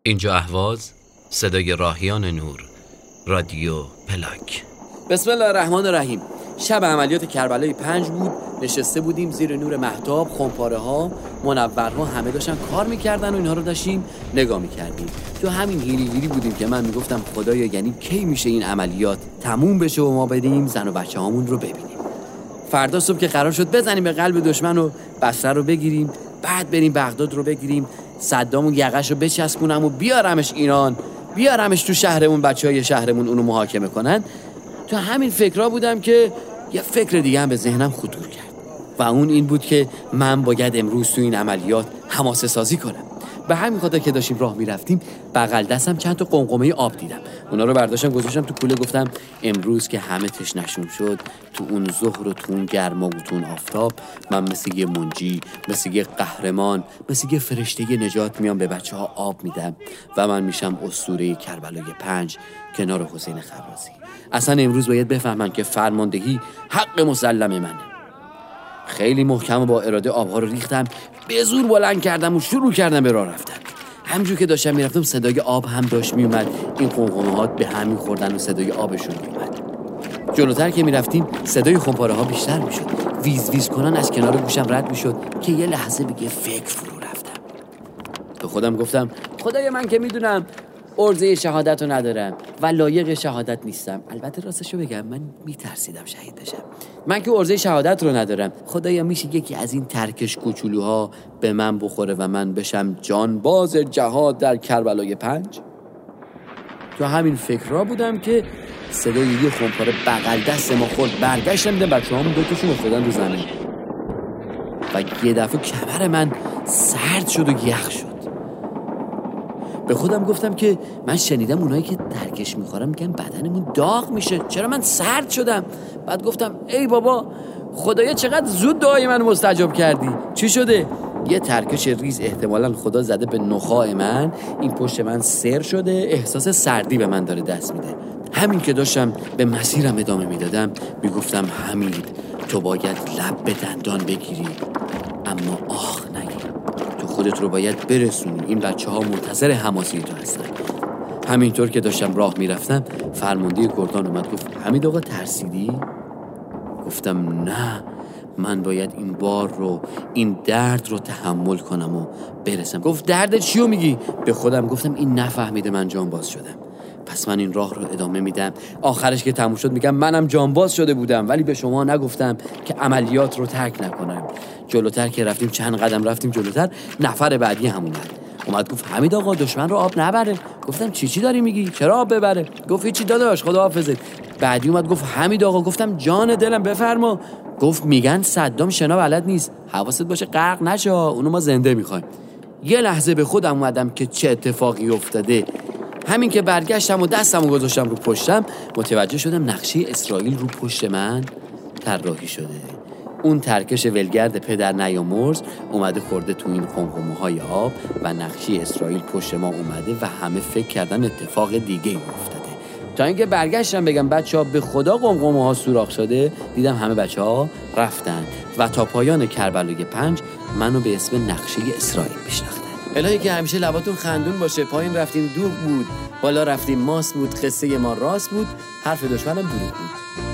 اینجا اهواز، صدای راهیان نور، رادیو پلاک. بسم الله الرحمن الرحیم. شب عملیات کربلای 5 بود. نشسته بودیم زیر نور مهتاب، خمپاره ها، منورها همه داشتن کار میکردن و اینها رو داشتیم نگاه میکردیم. تو همین هیری بودیم که من میگفتم خدایا یعنی کی میشه این عملیات تموم بشه و ما بدیم زن و بچه هامون رو ببینیم. فردا صبح که قرار شد بزنیم به قلب دشمن و بصره رو بگیریم، بعد بریم بغداد رو بگیریم، صدام و یقش رو بچسبونم و بیارمش ایران، بیارمش تو شهرمون، بچهای شهرمون اونو محاکمه کنن. تو همین فکرها بودم که یه فکر دیگه هم به ذهنم خطور کرد و اون این بود که من باید امروز تو این عملیات حماسه سازی کنم. به همین خاطر که داشتیم راه میرفتیم بغل دستم چند تا قمقمه آب دیدم. اونا رو برداشتم گذاشتم تو کوله. گفتم امروز که همه تشنشون شد، تو اون ظهر و تو اون گرما و تو اون آفتاب، من مثل یه منجی، مثل یه قهرمان، مثل یه فرشته نجات میام به بچه ها آب میدم و من میشم اسطوره کربلای 5 کنار حسین خرازی. اصلا امروز باید بفهمن که فرماندهی حق مسلم منه. خیلی محکم و با اراده آبها رو ریختم، به زور بلند کردم و شروع کردم به راه رفتن. همجور که داشتم میرفتم صدای آب هم داشت میومد. این قمقمه‌ها به هم می‌خوردن و صدای آبشون میومد. جلوتر که میرفتیم صدای خمپاره ها بیشتر میشد. ویز ویز کنن از کنار گوشم رد میشد که یه لحظه به فکر فرو رفتم. به خودم گفتم خدای من که میدونم عرضه شهادت رو ندارم و لایق شهادت نیستم. البته راستشو بگم من میترسیدم شهید بشم. من که عرضه شهادت رو ندارم، خدایا میشه یکی از این ترکش کوچولوها به من بخوره و من بشم جانباز جهاد در کربلای 5؟ تو همین فکرها بودم که صدای یه خمپاره بغل دست ما خورد. برگشتم دیدم بچه‌هامون دوتاشون افتادن رو زمین و یه دفعه کمر من سرد شد و یخ شد. به خودم گفتم که من شنیدم اونایی که ترکش میخورن میگن بدنمون داغ میشه، چرا من سرد شدم؟ بعد گفتم ای بابا خدایا چقدر زود دعای من مستجاب کردی. چی شده؟ یه ترکش ریز احتمالاً خدا زده به نخاع من، این پشت من سر شده، احساس سردی به من داره دست میده. همین که داشتم به مسیرم ادامه میدادم میگفتم حمید تو باید لب به دندان بگیری اما آخ نگی، خودت رو باید برسونی، این بچه ها منتظر حماسی تو هستن. همینطور که داشتم راه میرفتم فرمانده گردان اومد گفت حمید آقا ترسیدی؟ گفتم نه، من باید این بار رو، این درد رو تحمل کنم و برسم. گفت درد چیو میگی؟ به خودم گفتم این نفهمیده من جانباز شدم، پس من این راه رو ادامه میدم. آخرش که تموم شد میگم منم جانباز شده بودم ولی به شما نگفتم که عملیات رو ترک نکنم. جلوتر که رفتیم، چند قدم رفتیم جلوتر، نفر بعدی هم اومد گفت حمید آقا دشمن رو آب نبره. گفتم چی داری میگی؟ چرا آب ببره؟ گفت هیچی داداش خدا حافظت. بعدی اومد گفت حمید آقا. گفتم جان دلم بفرما. گفت میگن صدام شنا بلد نیست، حواست باشه غرق نشه، اونو ما زنده میخوایم. یه لحظه به خودم اومدم که چه اتفاقی افتاده. همین که برگشتم و دستمو گذاشتم رو پشتم متوجه شدم نقشه اسرائیل رو پشت من طراحی شده. اون ترکش ولگرد پدر نیامرز اومده خورده تو این قمقمه‌های آب و نقشه اسرائیل پشت ما اومده و همه فکر کردن اتفاق دیگه افتاده. تا اینکه برگشتم بگم بچه‌ها به خدا قمقمه‌ها سوراخ شده، دیدم همه بچه‌ها رفتن و تا پایان کربلای 5 منو به اسم نقشه اسرائیل میشناختن. الهی که همیشه لباتون خندون باشه. پایین رفتیم دوغ بود، بالا رفتیم ماست بود، قصه ما راست بود، حرف دشمنم دروغ بود.